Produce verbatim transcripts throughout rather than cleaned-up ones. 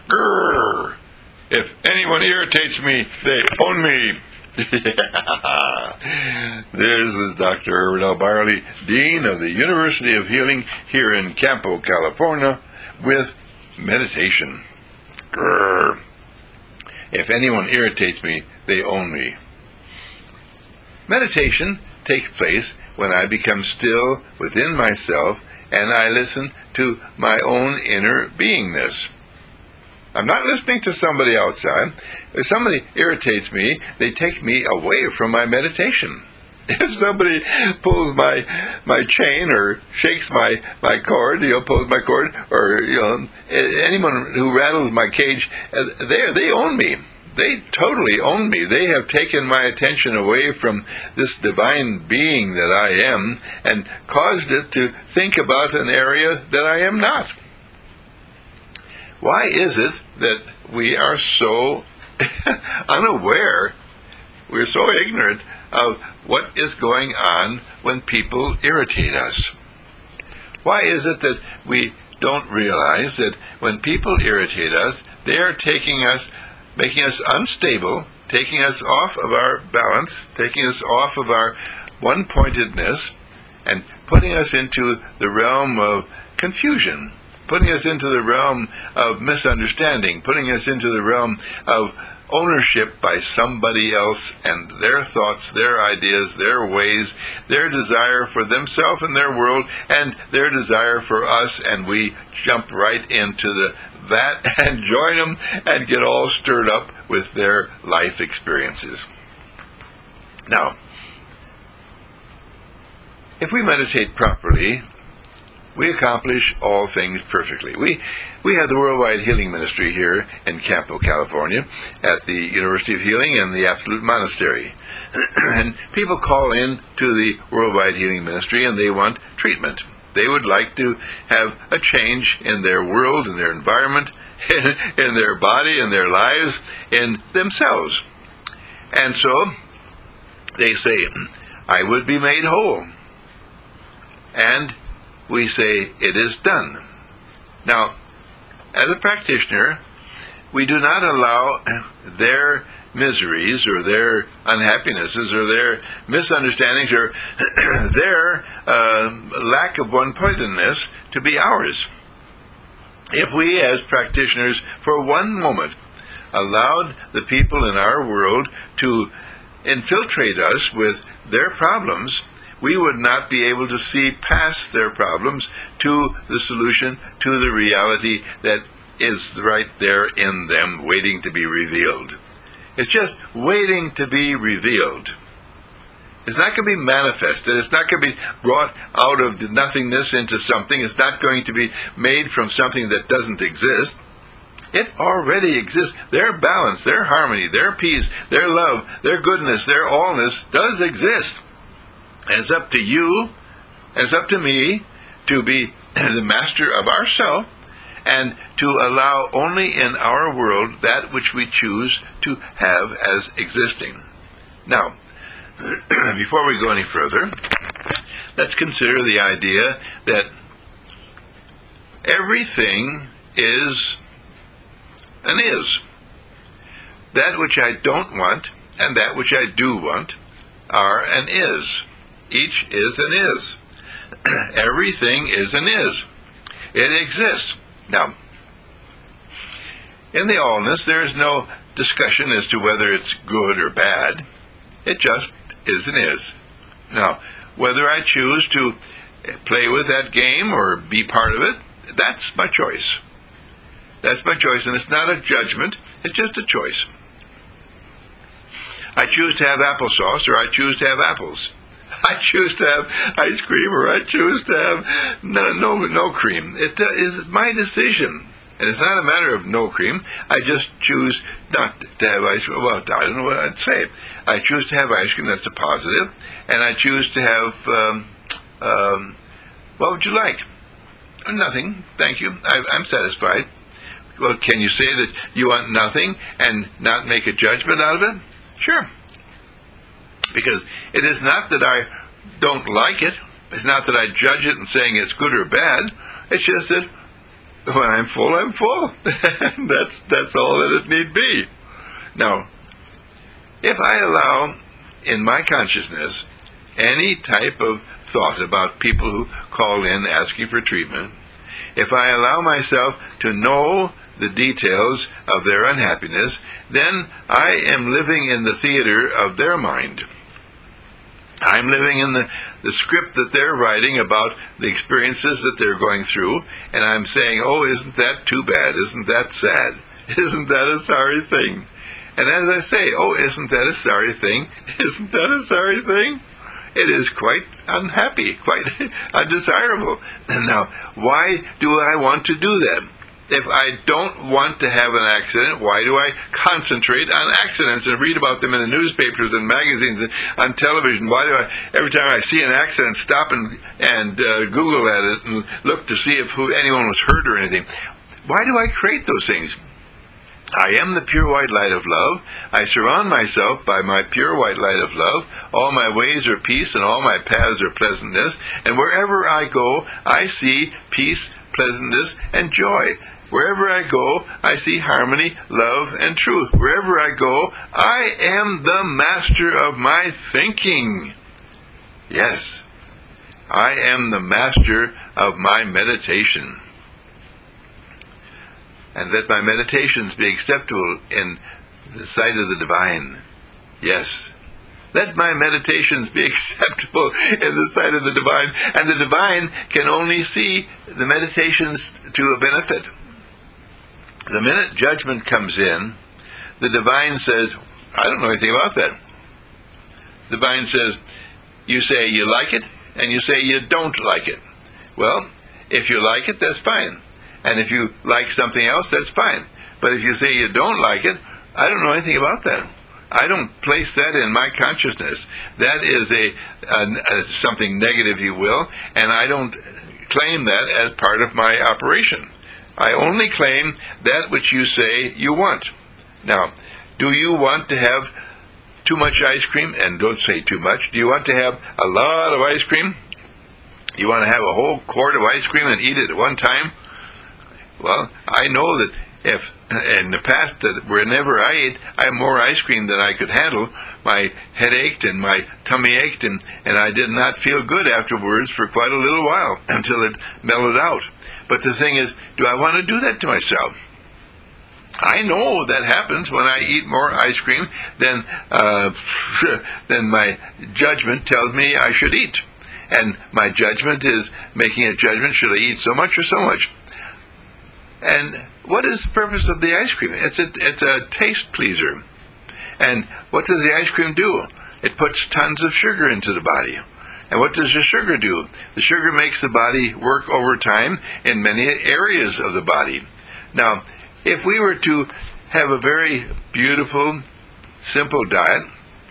Grrr. If anyone irritates me, they own me. This is Doctor Irwin L. Barley, Dean of the University of Healing here in Campo, California, with meditation. Grrr. If anyone irritates me, they own me. Meditation takes place when I become still within myself and I listen to my own inner beingness. I'm not listening to somebody outside. If somebody irritates me, they take me away from my meditation. If somebody pulls my my chain or shakes my, my cord, you know, pulls my cord, or you know, anyone who rattles my cage, they they own me. They totally own me. They have taken my attention away from this divine being that I am and caused it to think about an area that I am not. Why is it that we are so unaware, we're so ignorant of what is going on when people irritate us? Why is it that we don't realize that when people irritate us, they are taking us, making us unstable, taking us off of our balance, taking us off of our one-pointedness, and putting us into the realm of confusion, putting us into the realm of misunderstanding, putting us into the realm of ownership by somebody else and their thoughts, their ideas, their ways, their desire for themselves and their world, and their desire for us, and we jump right into the that and join them and get all stirred up with their life experiences. Now, if we meditate properly, we accomplish all things perfectly. We we have the Worldwide Healing Ministry here in Campo, California, at the University of Healing and the Absolute Monastery. And people call in to the Worldwide Healing Ministry and they want treatment. They would like to have a change in their world, in their environment, in, in their body, in their lives, in themselves. And so they say, I would be made whole. And we say, it is done. Now, as a practitioner, we do not allow their miseries or their unhappinesses or their misunderstandings or their uh, lack of one-pointedness to be ours. If we as practitioners for one moment allowed the people in our world to infiltrate us with their problems, we would not be able to see past their problems to the solution, to the reality that is right there in them, waiting to be revealed. It's just waiting to be revealed. It's not going to be manifested. It's not going to be brought out of the nothingness into something. It's not going to be made from something that doesn't exist. It already exists. Their balance, their harmony, their peace, their love, their goodness, their allness does exist. And it's up to you, and it's up to me to be the master of ourself and to allow only in our world that which we choose to have as existing. Now, before we go any further, let's consider the idea that everything is an is. That which I don't want and that which I do want are an is. Each is an is. Everything is an is. It exists. Now, in the allness, there is no discussion as to whether it's good or bad. It just is and is. Now, whether I choose to play with that game or be part of it, that's my choice. That's my choice, and it's not a judgment. It's just a choice. I choose to have applesauce, or I choose to have apples. I choose to have ice cream, or I choose to have no no, no cream. It uh, is my decision. And it's not a matter of no cream. I just choose not to have ice cream. Well, I don't know what I'd say. I choose to have ice cream. That's a positive. And I choose to have, um, um, what would you like? Nothing. Thank you. I, I'm satisfied. Well, can you say that you want nothing and not make a judgment out of it? Sure. Because it is not that I don't like it. It's not that I judge it and saying it's good or bad. It's just that when I'm full, I'm full. that's that's all that it need be. Now, if I allow in my consciousness any type of thought about people who call in asking for treatment, if I allow myself to know the details of their unhappiness, then I am living in the theater of their mind. I'm living in the, the script that they're writing about the experiences that they're going through, and I'm saying, oh, isn't that too bad? Isn't that sad? Isn't that a sorry thing? And as I say, oh, isn't that a sorry thing? Isn't that a sorry thing? It is quite unhappy, quite undesirable. And now, why do I want to do that? If I don't want to have an accident, why do I concentrate on accidents and read about them in the newspapers and magazines and on television? Why do I, every time I see an accident, stop and, and uh, Google at it and look to see if who, anyone was hurt or anything? Why do I create those things? I am the pure white light of love. I surround myself by my pure white light of love. All my ways are peace and all my paths are pleasantness. And wherever I go, I see peace, pleasantness, and joy. Wherever I go, I see harmony, love, and truth. Wherever I go, I am the master of my thinking. Yes, I am the master of my meditation. And let my meditations be acceptable in the sight of the divine. Yes. Let my meditations be acceptable in the sight of the divine. And the divine can only see the meditations to a benefit. The minute judgment comes in, the divine says, I don't know anything about that. The divine says, you say you like it, and you say you don't like it. Well, if you like it, that's fine. And if you like something else, that's fine. But if you say you don't like it, I don't know anything about that. I don't place that in my consciousness. That is a, a, a something negative, you will, and I don't claim that as part of my operation. I only claim that which you say you want. Now, do you want to have too much ice cream? And don't say too much. Do you want to have a lot of ice cream? You want to have a whole quart of ice cream and eat it at one time? Well, I know that if in the past that whenever I ate, I had more ice cream than I could handle. My head ached and my tummy ached, and, and I did not feel good afterwards for quite a little while until it mellowed out. But the thing is, do I want to do that to myself? I know that happens when I eat more ice cream than uh, than my judgment tells me I should eat. And my judgment is making a judgment, should I eat so much or so much? And what is the purpose of the ice cream? It's a, it's a taste pleaser. And what does the ice cream do? It puts tons of sugar into the body. And what does the sugar do? The sugar makes the body work overtime in many areas of the body. Now, if we were to have a very beautiful, simple diet,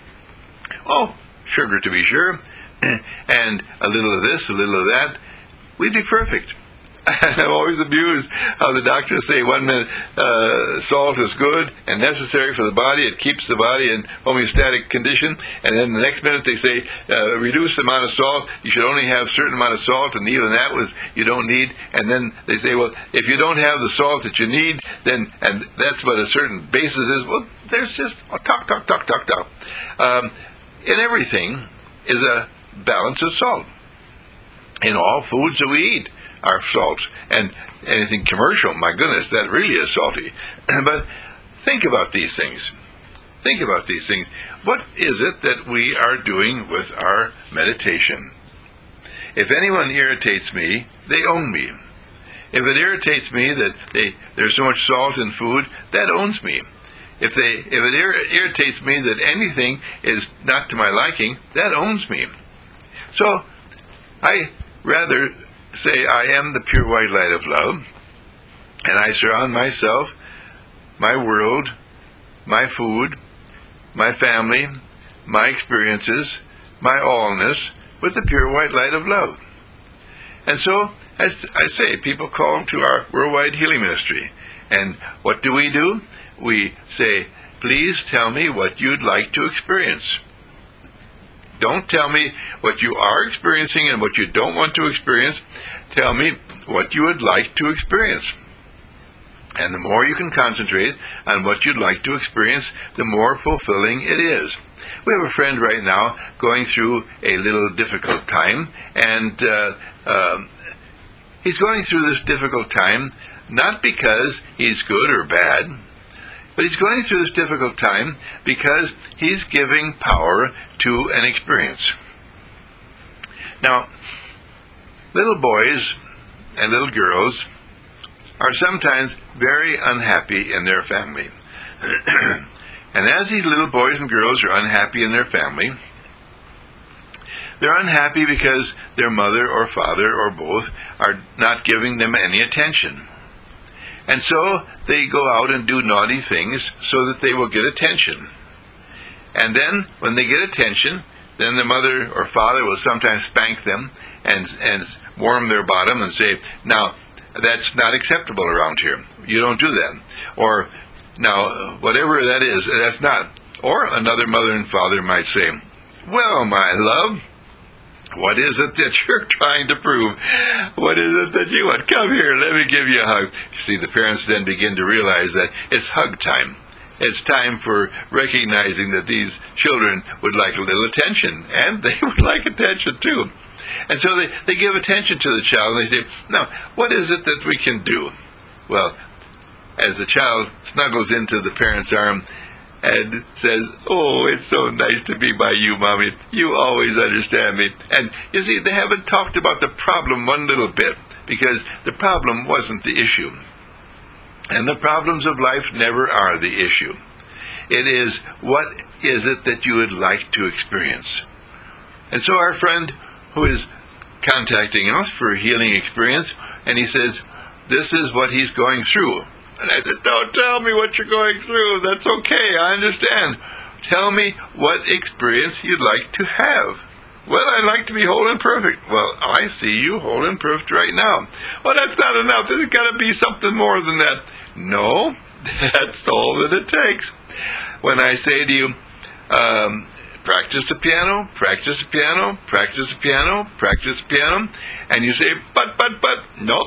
oh, sugar to be sure, and a little of this, a little of that, we'd be perfect. I'm always amused how the doctors say one minute uh, salt is good and necessary for the body. It keeps the body in homeostatic condition. And then the next minute they say uh, reduce the amount of salt. You should only have a certain amount of salt, and even that was you don't need. And then they say, well, if you don't have the salt that you need, then and that's what a certain basis is. Well, there's just oh, talk, talk, talk, talk, talk. Um, in everything is a balance of salt. In all foods that we eat are salts, and anything commercial, my goodness, that really is salty. But think about these things. Think about these things. What is it that we are doing with our meditation? If anyone irritates me, they own me. If it irritates me that they, there's so much salt in food, that owns me. If they, if it ir- irritates me that anything is not to my liking, that owns me. So, I rather say I am the pure white light of love, and I surround myself, my world, my food, my family, my experiences, my allness, with the pure white light of love. And so, as I say, people call to our worldwide healing ministry. And what do we do? We say, please tell me what you'd like to experience. Don't tell me what you are experiencing and what you don't want to experience. Tell me what you would like to experience. And the more you can concentrate on what you'd like to experience, the more fulfilling it is. We have a friend right now going through a little difficult time, and uh, uh, he's going through this difficult time not because he's good or bad, but he's going through this difficult time because he's giving power to an experience. Now, little boys and little girls are sometimes very unhappy in their family. And as these little boys and girls are unhappy in their family, they're unhappy because their mother or father or both are not giving them any attention. And so they go out and do naughty things so that they will get attention. And then when they get attention, then the mother or father will sometimes spank them and, and warm their bottom and say, now, that's not acceptable around here. You don't do that. Or, now, whatever that is, that's not. Or another mother and father might say, well, my love, what is it that you're trying to prove? What is it that you want? Come here, let me give you a hug. You see, the parents then begin to realize that it's hug time. It's time for recognizing that these children would like a little attention, and they would like attention too. And so they, they give attention to the child, and they say, now, what is it that we can do? Well, as the child snuggles into the parent's arm and says, oh, it's so nice to be by you, Mommy. You always understand me. And you see, they haven't talked about the problem one little bit, because the problem wasn't the issue. And the problems of life never are the issue. It is, what is it that you would like to experience? And so our friend who is contacting us for a healing experience, and he says, this is what he's going through. And I said, don't tell me what you're going through. That's okay, I understand. Tell me what experience you'd like to have. Well, I'd like to be whole and perfect. Well, I see you whole and perfect right now. Well, that's not enough. There's got to be something more than that. No, that's all that it takes. When I say to you, um, practice the piano, practice the piano, practice the piano, practice the piano, and you say, but, but, but, nope.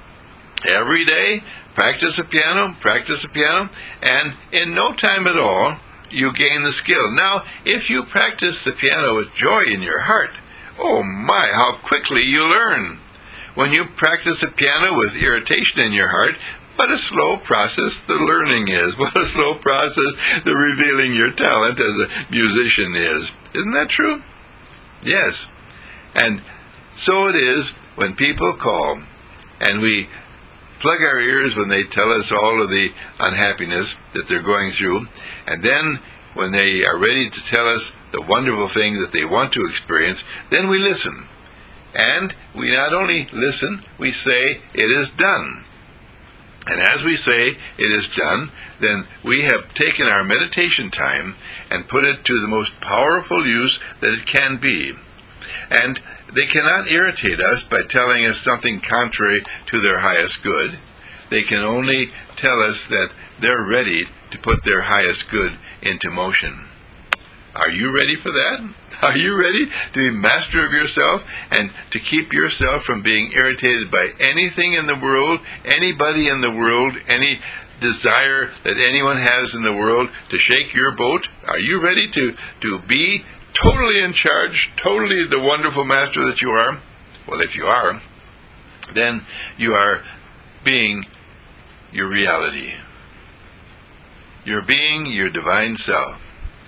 Every day, practice the piano, practice the piano, and in no time at all, you gain the skill. Now, if you practice the piano with joy in your heart, oh my, how quickly you learn. When you practice the piano with irritation in your heart, what a slow process the learning is. What a slow process the revealing your talent as a musician is. Isn't that true? Yes. And so it is when people call and we plug our ears when they tell us all of the unhappiness that they're going through, and then when they are ready to tell us the wonderful thing that they want to experience, then we listen. And we not only listen, we say, it is done. And as we say, it is done, then we have taken our meditation time and put it to the most powerful use that it can be. And they cannot irritate us by telling us something contrary to their highest good. They can only tell us that they're ready to put their highest good into motion. Are you ready for that? Are you ready to be master of yourself and to keep yourself from being irritated by anything in the world, anybody in the world, any desire that anyone has in the world to shake your boat? Are you ready to, to be totally in charge, totally the wonderful master that you are? Well, if you are, then you are being your reality. You're being your divine self.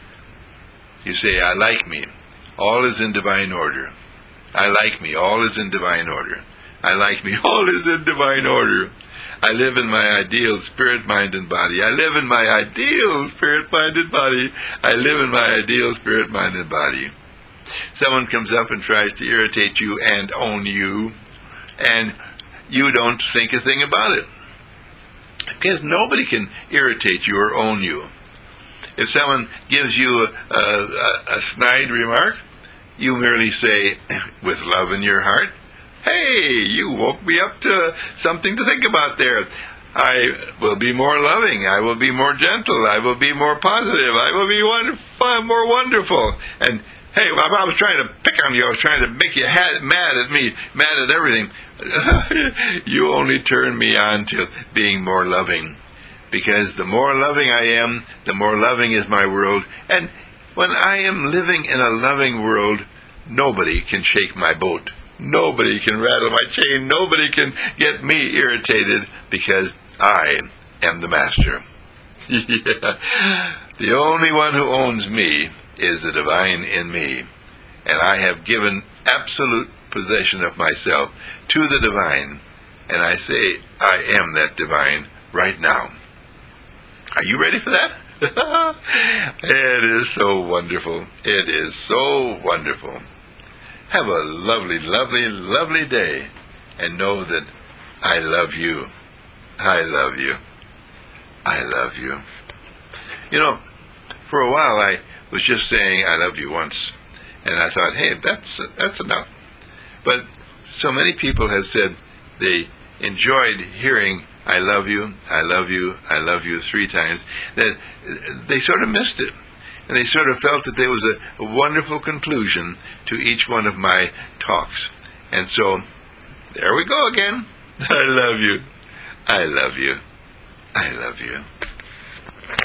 You say, I like me. All is in divine order. I like me. All is in divine order. I like me. All is in divine order. I live in my ideal spirit, mind, and body. I live in my ideal spirit, mind, and body. I live in my ideal spirit, mind, and body. Someone comes up and tries to irritate you and own you, and you don't think a thing about it. Because nobody can irritate you or own you. If someone gives you a, a, a snide remark, you merely say, with love in your heart, hey, you woke me up to something to think about there. I will be more loving. I will be more gentle. I will be more positive. I will be one, fun, more wonderful. And Hey, I, I was trying to pick on you. I was trying to make you ha- mad at me, mad at everything. You only turn me on to being more loving. Because the more loving I am, the more loving is my world. And when I am living in a loving world, nobody can shake my boat. Nobody can rattle my chain. Nobody can get me irritated because I am the master. Yeah. The only one who owns me is the divine in me. And I have given absolute possession of myself to the divine. And I say, I am that divine right now. Are you ready for that? It is so wonderful. It is so wonderful. Have a lovely, lovely, lovely day. And know that I love you. I love you. I love you. You know, for a while I was just saying I love you once. And I thought, hey, that's that's enough. But so many people have said they enjoyed hearing I love you, I love you, I love you three times, that they sort of missed it. And they sort of felt that there was a, a wonderful conclusion to each one of my talks. And so, there we go again. I love you. I love you. I love you.